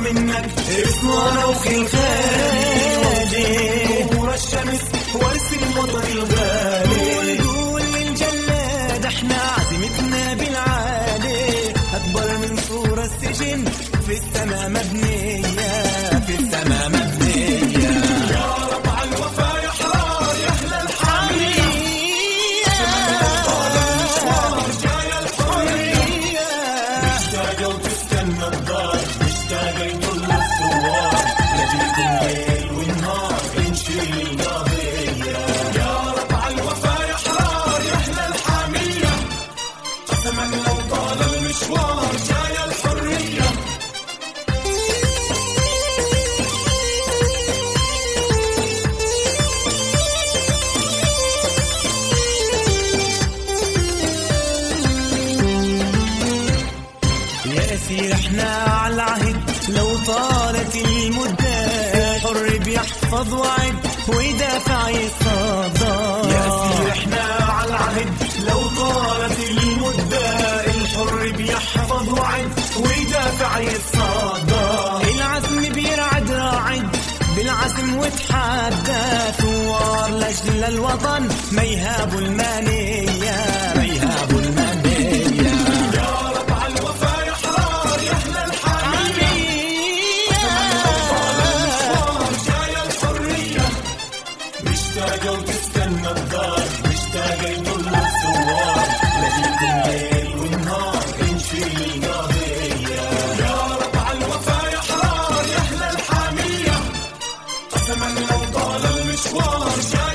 منك اسمه روخي الخالي نور الشمس وارسم الوطن الغالي ونقول للجلاد احنا عزيمتنا بالعالي أكبر من سور السجن في السماء مبنية في السماء مبنية يا رب على الوفا يا حرار يا أهل الحرية جاية الحرية مشتاقة وتستنى الدار مشتاقة يطل الثوار نجيكم ليل ونهار نشيل القضية يا رب على الوفا يا حرار يا أهل الحامية قسما لو طال المشوار جاية الحرية يا أسير احنا على العهد لو طالت المدة الحر بيحفظ وعد ويدافع يصدر يا أسير احنا على العهد لو طالت المدة الحر بيحفظ وعد ويدافع يصدر العزم بيرعد راعد بالعزم وتحدى ثوار لأجل الوطن ما يهابوا المانية ما يهابوا المانية يا رب على الوفا يا حرار يا أهل الحرية جاية الحرية مشتاقة وتستنى الدار مشتاقة يطل الثوار نجيكم ليل ونهار نشيل القضية يا رب على الوفا يا حرار يا أهل الحامية قسما لو طال المشوار جاي